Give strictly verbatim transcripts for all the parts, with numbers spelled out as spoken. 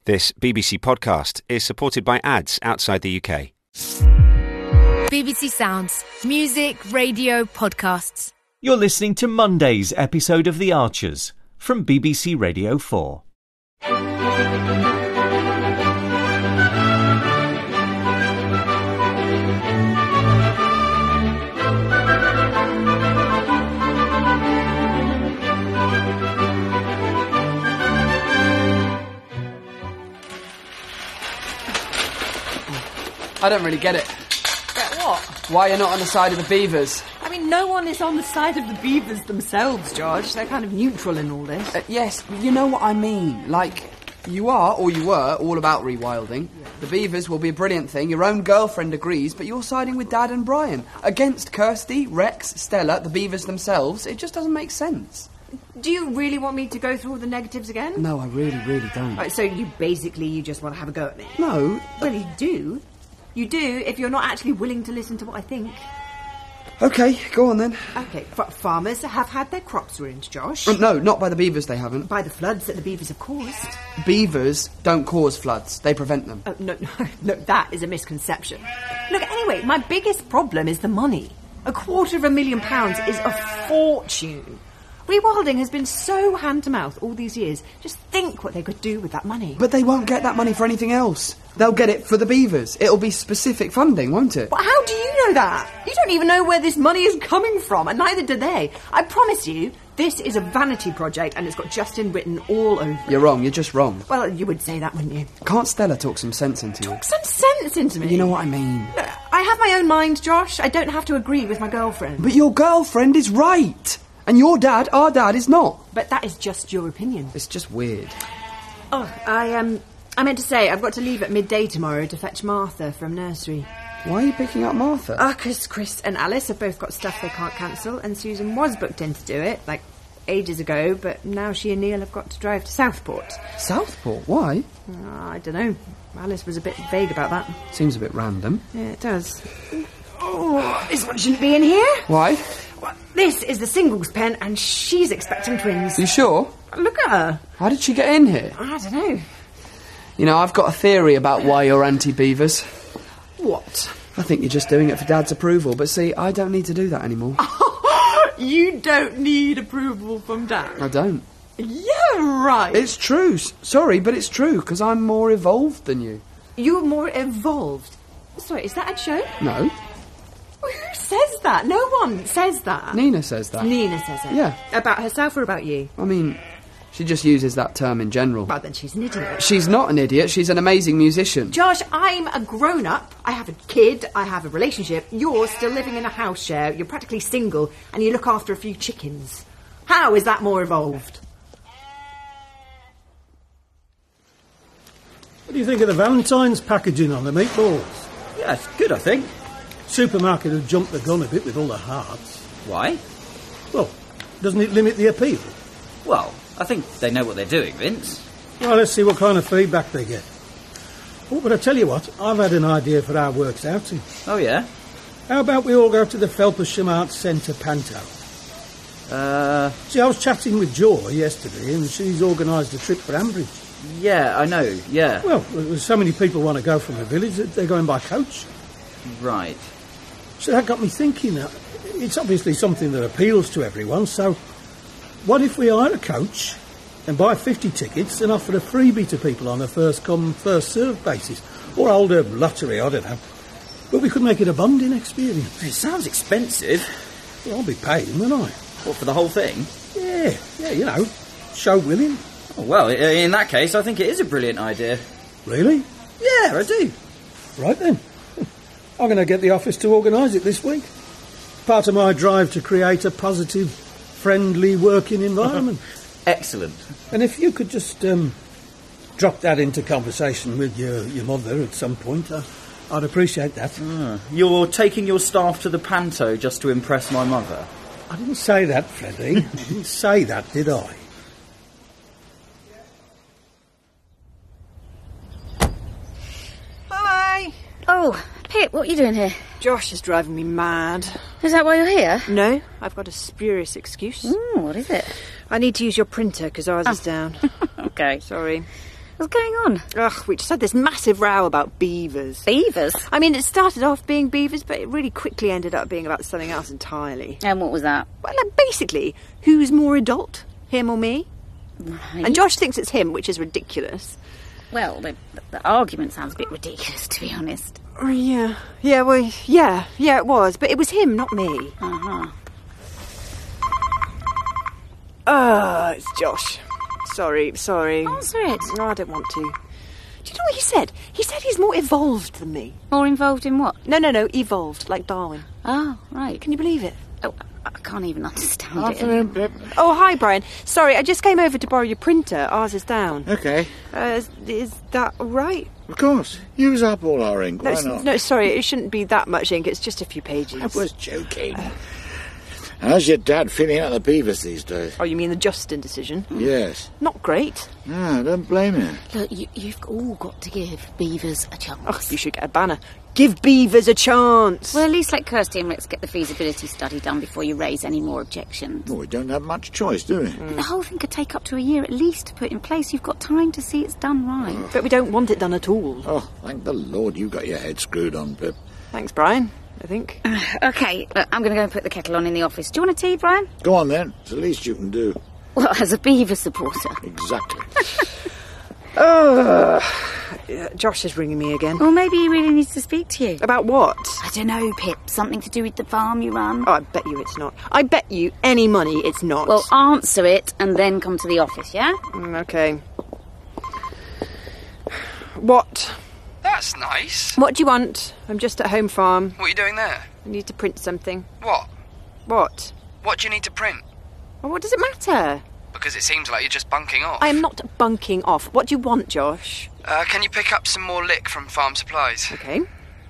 This B B C podcast is supported by ads outside the U K. B B C Sounds. Music, radio, podcasts. You're listening to Monday's episode of The Archers from B B C Radio four. I don't really get it. Get what? Why you're not on the side of the beavers? I mean, no one is on the side of the beavers themselves, George. They're kind of neutral in all this. Uh, yes, you know what I mean. Like, you are, or you were, all about rewilding. Yeah. The beavers will be a brilliant thing. Your own girlfriend agrees, but you're siding with Dad and Brian. Against Kirsty, Rex, Stella, the beavers themselves. It just doesn't make sense. Do you really want me to go through all the negatives again? No, I really, really don't. Right, so you basically, you just want to have a go at me? No. Well, you do. You do if you're not actually willing to listen to what I think. OK, go on then. OK, F- farmers have had their crops ruined, Josh. Uh, no, not by the beavers, they haven't. By the floods that the beavers have caused. Beavers don't cause floods, they prevent them. Oh, no, no, no, that is a misconception. Look, anyway, my biggest problem is the money. A quarter of a million pounds is a fortune. Rewilding has been so hand-to-mouth all these years. Just think what they could do with that money. But they won't get that money for anything else. They'll get it for the beavers. It'll be specific funding, won't it? But how do you know that? You don't even know where this money is coming from, and neither do they. I promise you, this is a vanity project, and it's got Justin written all over it. You're wrong, you're just wrong. Well, you would say that, wouldn't you? Can't Stella talk some sense into you? Talk some sense into me? You know what I mean. Look, I have my own mind, Josh. I don't have to agree with my girlfriend. But your girlfriend is right. And your dad, our dad, is not. But that is just your opinion. It's just weird. Oh, I, um... I meant to say, I've got to leave at midday tomorrow to fetch Martha from nursery. Why are you picking up Martha? Ah, because Chris and Alice have both got stuff they can't cancel, and Susan was booked in to do it, like, ages ago, but now she and Neil have got to drive to Southport. Southport? Why? Oh, I don't know. Alice was a bit vague about that. Seems a bit random. Yeah, it does. Oh, this one shouldn't be in here. Why? Well, this is the singles pen, and she's expecting twins. You sure? Look at her. How did she get in here? I don't know. You know, I've got a theory about why you're anti-beavers. What? I think you're just doing it for Dad's approval, but see, I don't need to do that anymore. You don't need approval from Dad? I don't. Yeah, right. It's true. S- sorry, but it's true, because I'm more evolved than you. You're more evolved? Sorry, is that a joke? No. Well, who says that? No one says that. Nina says that. Nina says it? Yeah. About herself or about you? I mean, she just uses that term in general. Well, then she's an idiot. She's not an idiot. She's an amazing musician. Josh, I'm a grown-up. I have a kid. I have a relationship. You're still living in a house share. You're practically single, and you look after a few chickens. How is that more evolved? What do you think of the Valentine's packaging on the meatballs? Yeah, it's good, I think. Supermarket have jumped the gun a bit with all the hearts. Why? Well, doesn't it limit the appeal? Well, I think they know what they're doing, Vince. Well, let's see what kind of feedback they get. Oh, but I tell you what, I've had an idea for our works outing. Oh, yeah? How about we all go to the Felpersham Arts Centre Panto? Uh... See, I was chatting with Joy yesterday, and she's organised a trip for Ambridge. Yeah, I know, yeah. Well, so many people want to go from the village that they're going by coach. Right. So that got me thinking. Uh, it's obviously something that appeals to everyone, so what if we hire a coach and buy fifty tickets and offer a freebie to people on a first-come, first-served basis? Or hold a lottery, I don't know. But we could make it a bonding experience. It sounds expensive. Well, I'll be paying, won't I? What, for the whole thing? Yeah, yeah, you know, show willing. Oh, well, in that case, I think it is a brilliant idea. Really? Yeah, I do. Right then. I'm going to get the office to organise it this week. Part of my drive to create a positive, friendly working environment. Excellent. And if you could just um, drop that into conversation with your, your mother at some point, uh, I'd appreciate that. Ah, you're taking your staff to the panto just to impress my mother? I didn't say that, Freddie. I didn't say that, did I? Hi. Oh, Pip, what are you doing here? Josh is driving me mad. Is that why you're here? No, I've got a spurious excuse. Mm, what is it? I need to use your printer because ours oh. is down. Okay. Sorry. What's going on? Ugh, we just had this massive row about beavers. Beavers? I mean, it started off being beavers, but it really quickly ended up being about something else entirely. And what was that? Well, like, basically, who's more adult, him or me? Right. And Josh thinks it's him, which is ridiculous. Well, the, the argument sounds a bit ridiculous, to be honest. Oh, yeah. Yeah, well, yeah. Yeah, it was. But it was him, not me. Uh-huh. Ah, it's Josh. Sorry, sorry. Answer it. No, I don't want to. Do you know what he said? He said he's more evolved than me. More involved in what? No, no, no, evolved, like Darwin. Oh, right. Can you believe it? Oh, I can't even understand Afternoon, it. Pip. Oh, hi, Brian. Sorry, I just came over to borrow your printer. Ours is down. Okay. Uh, is, is that all right? Of course. Use up all our ink. No, Why s- not? no, sorry, it shouldn't be that much ink. It's just a few pages. I was joking. How's your dad feeling out the beavers these days? Oh, you mean the Justin decision? Yes. Not great. No, don't blame him. Look, you, you've all got to give beavers a chance. Oh, you should get a banner. Give beavers a chance. Well, at least let Kirsty and Rex get the feasibility study done before you raise any more objections. Well, we don't have much choice, do we? The whole thing could take up to a year at least to put in place. You've got time to see it's done right. But we don't want it done at all. Oh, thank the Lord you got your head screwed on, Pip. Thanks, Brian, I think. OK, look, I'm going to go and put the kettle on in the office. Do you want a tea, Brian? Go on, then. It's the least you can do. Well, as a beaver supporter. Exactly. Uh, yeah, Josh is ringing me again. Or maybe he really needs to speak to you. About what? I don't know, Pip. Something to do with the farm you run. Oh, I bet you it's not. I bet you any money it's not. Well, answer it and then come to the office, yeah? Mm, okay. What? That's nice. What do you want? I'm just at home farm. What are you doing there? I need to print something. What? What? What do you need to print? Well, what does it matter? Because it seems like you're just bunking off. I am not bunking off. What do you want, Josh? Uh, can you pick up some more lick from Farm Supplies? Okay.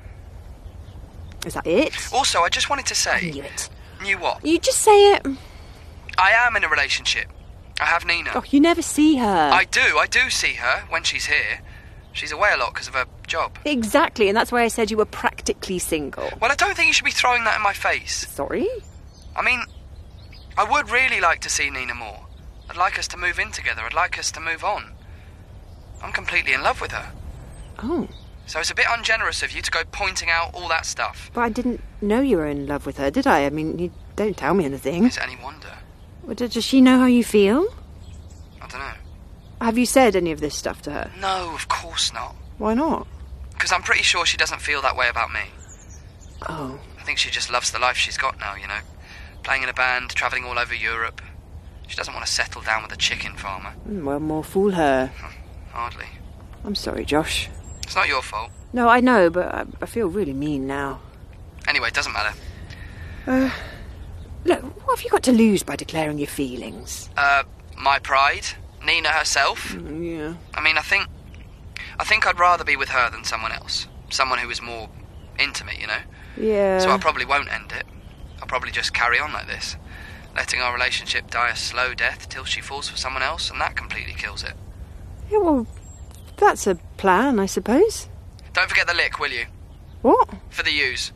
Is that it? Also, I just wanted to say... I knew it. Knew what? You just say it. I am in a relationship. I have Nina. Oh, you never see her. I do. I do see her when she's here. She's away a lot because of her job. Exactly, and that's why I said you were practically single. Well, I don't think you should be throwing that in my face. Sorry? I mean, I would really like to see Nina more. I'd like us to move in together. I'd like us to move on. I'm completely in love with her. Oh. So it's a bit ungenerous of you to go pointing out all that stuff. But I didn't know you were in love with her, did I? I mean, you don't tell me anything. Is it any wonder? Well, does does she know how you feel? I don't know. Have you said any of this stuff to her? No, of course not. Why not? Because I'm pretty sure she doesn't feel that way about me. Oh. I think she just loves the life she's got now, you know. Playing in a band, travelling all over Europe. She doesn't want to settle down with a chicken farmer. Well, more fool her. Hardly. I'm sorry, Josh. It's not your fault. No, I know, but I, I feel really mean now. Anyway, it doesn't matter. Uh, look, what have you got to lose by declaring your feelings? Uh, my pride. Nina herself. Mm, yeah. I mean, I think... I think I'd rather be with her than someone else. Someone who is more intimate, you know? Yeah. So I probably won't end it. I'll probably just carry on like this. Letting our relationship die a slow death till she falls for someone else, and that completely kills it. Yeah, well, that's a plan, I suppose. Don't forget the lick, will you? What? For the use.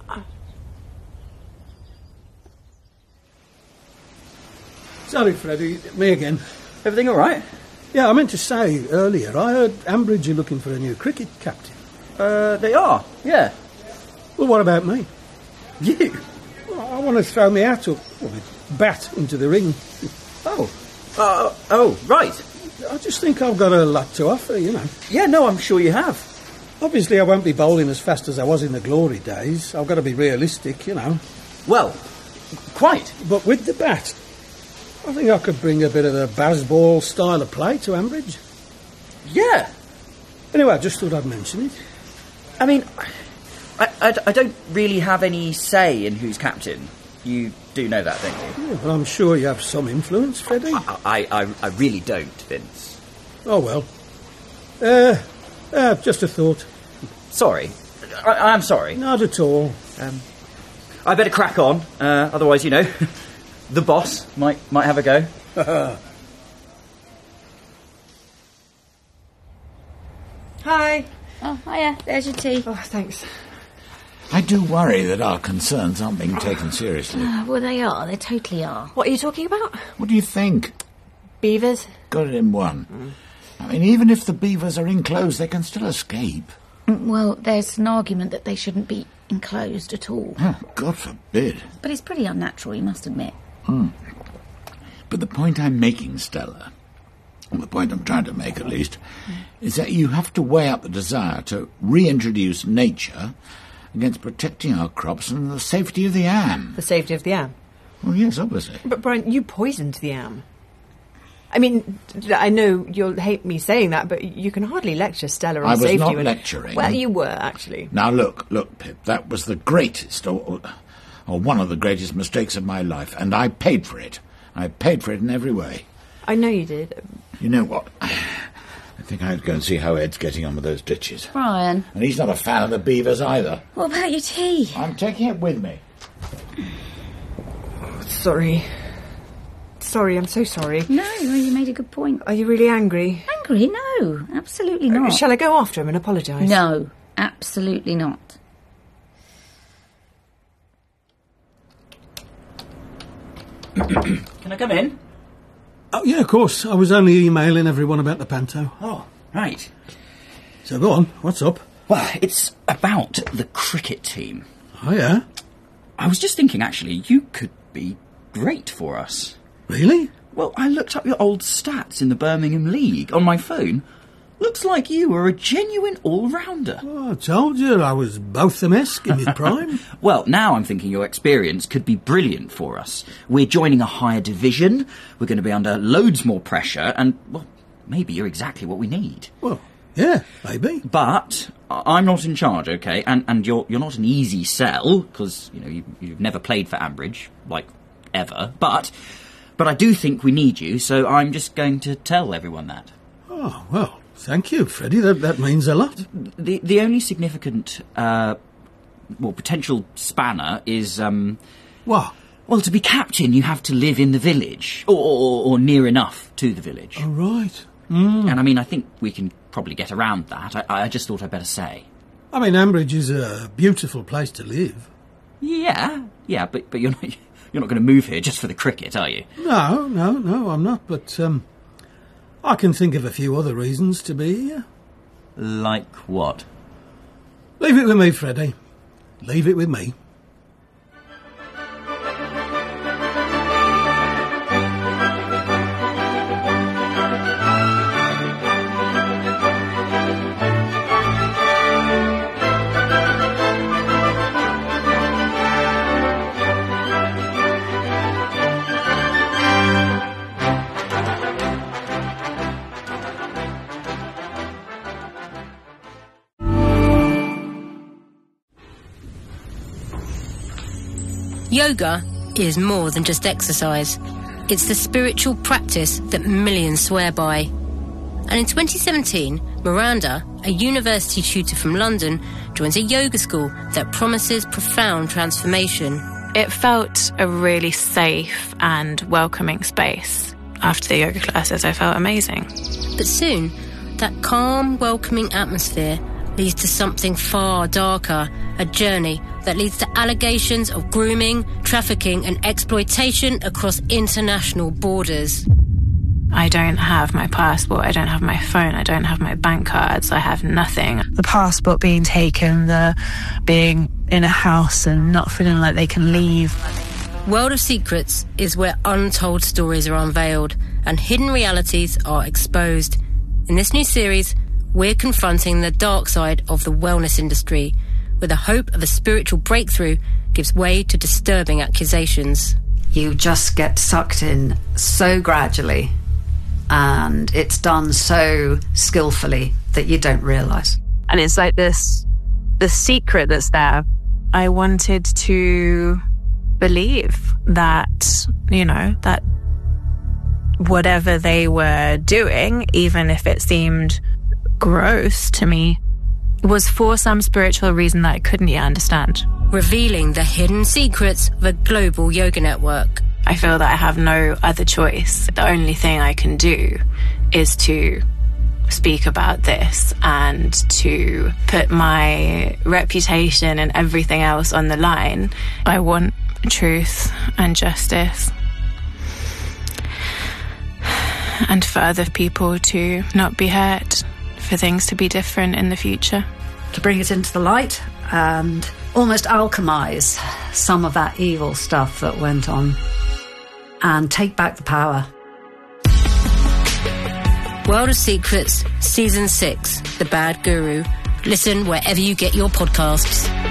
Sorry, Freddie, me again. Everything all right? Yeah, I meant to say earlier, I heard Ambridge are looking for a new cricket captain. Uh, they are, yeah. Well, what about me? You? Well, I want to throw me hat up, well, my bat into the ring. Oh. Uh, oh, right. I just think I've got a lot to offer, you know. Yeah, no, I'm sure you have. Obviously, I won't be bowling as fast as I was in the glory days. I've got to be realistic, you know. Well, quite. But with the bat, I think I could bring a bit of the Bazball style of play to Ambridge. Yeah. Anyway, I just thought I'd mention it. I mean, I, I, I don't really have any say in who's captain. You do know that, don't you? Yeah, well, I'm sure you have some influence, Freddie. I, I, I really don't, Vince. Oh, well. Uh, uh, just a thought. Sorry. I, I'm sorry. Not at all. Um, I better crack on. Uh, otherwise, you know, the boss might might have a go. Hi. Oh, hiya. There's your tea. Oh, thanks. I do worry that our concerns aren't being taken seriously. Uh, well, they are. They totally are. What are you talking about? What do you think? Beavers? Got it in one. I mean, even if the beavers are enclosed, they can still escape. Well, there's an argument that they shouldn't be enclosed at all. Oh, God forbid. But it's pretty unnatural, you must admit. Hmm. But the point I'm making, Stella, or the point I'm trying to make at least, mm. is that you have to weigh up the desire to reintroduce nature against protecting our crops and the safety of the am. The safety of the am? Well, yes, obviously. But, Brian, you poisoned the am. I mean, I know you'll hate me saying that, but you can hardly lecture Stella on I was safety. not when... lecturing. Well, you were, actually. Now, look, look, Pip, that was the greatest, or, or one of the greatest mistakes of my life, and I paid for it. I paid for it in every way. I know you did. You know what? I think I'd go and see how Ed's getting on with those ditches. Brian. And he's not a fan of the beavers either. What about your tea? I'm taking it with me. Oh, sorry. Sorry, I'm so sorry. No, you made a good point. Are you really angry? Angry? No, absolutely not. Uh, shall I go after him and apologise? No, absolutely not. Can I come in? Oh, yeah, of course. I was only emailing everyone about the panto. Oh, right. So go on, what's up? Well, it's about the cricket team. Oh, yeah? I was just thinking, actually, you could be great for us. Really? Well, I looked up your old stats in the Birmingham League on my phone. Looks like you were a genuine all-rounder. Oh, I told you I was Botham-esque in my prime. Well, now I'm thinking your experience could be brilliant for us. We're joining a higher division, we're going to be under loads more pressure, and, well, maybe you're exactly what we need. Well, yeah, maybe. But I'm not in charge, OK? And and you're you're not an easy sell, because, you know, you, you've never played for Ambridge, like, ever. But, but I do think we need you, so I'm just going to tell everyone that. Oh, well... Thank you, Freddie. That, that means a lot. The the only significant, uh, well, potential spanner is, um... What? Well, to be captain, you have to live in the village, or, or, or near enough to the village. Oh, right. Mm. And, I mean, I think we can probably get around that. I, I just thought I'd better say. I mean, Ambridge is a beautiful place to live. Yeah, yeah, but, but you're not, you're not going to move here just for the cricket, are you? No, no, no, I'm not, but, um... I can think of a few other reasons to be here. Like what? Leave it with me, Freddie. Leave it with me. Yoga is more than just exercise. It's the spiritual practice that millions swear by. And in twenty seventeen, Miranda, a university tutor from London, joins a yoga school that promises profound transformation. It felt a really safe and welcoming space. After the yoga classes, I felt amazing. But soon, that calm, welcoming atmosphere leads to something far darker, a journey that leads to allegations of grooming, trafficking and exploitation across international borders. I don't have my passport, I don't have my phone, I don't have my bank cards, I have nothing. The passport being taken, the being in a house and not feeling like they can leave. World of Secrets is where untold stories are unveiled and hidden realities are exposed. In this new series, we're confronting the dark side of the wellness industry, where the hope of a spiritual breakthrough gives way to disturbing accusations. You just get sucked in so gradually, and it's done so skillfully that you don't realise. And it's like this, the secret that's there. I wanted to believe that, you know, that whatever they were doing, even if it seemed gross to me, was for some spiritual reason that I couldn't yet understand. Revealing the hidden secrets of a global yoga network. I feel that I have no other choice. The only thing I can do is to speak about this and to put my reputation and everything else on the line. I want truth and justice. and for other people to not be hurt, for things to be different in the future. To bring it into the light and almost alchemise some of that evil stuff that went on and take back the power. World of Secrets, Season six, The Bad Guru. Listen wherever you get your podcasts.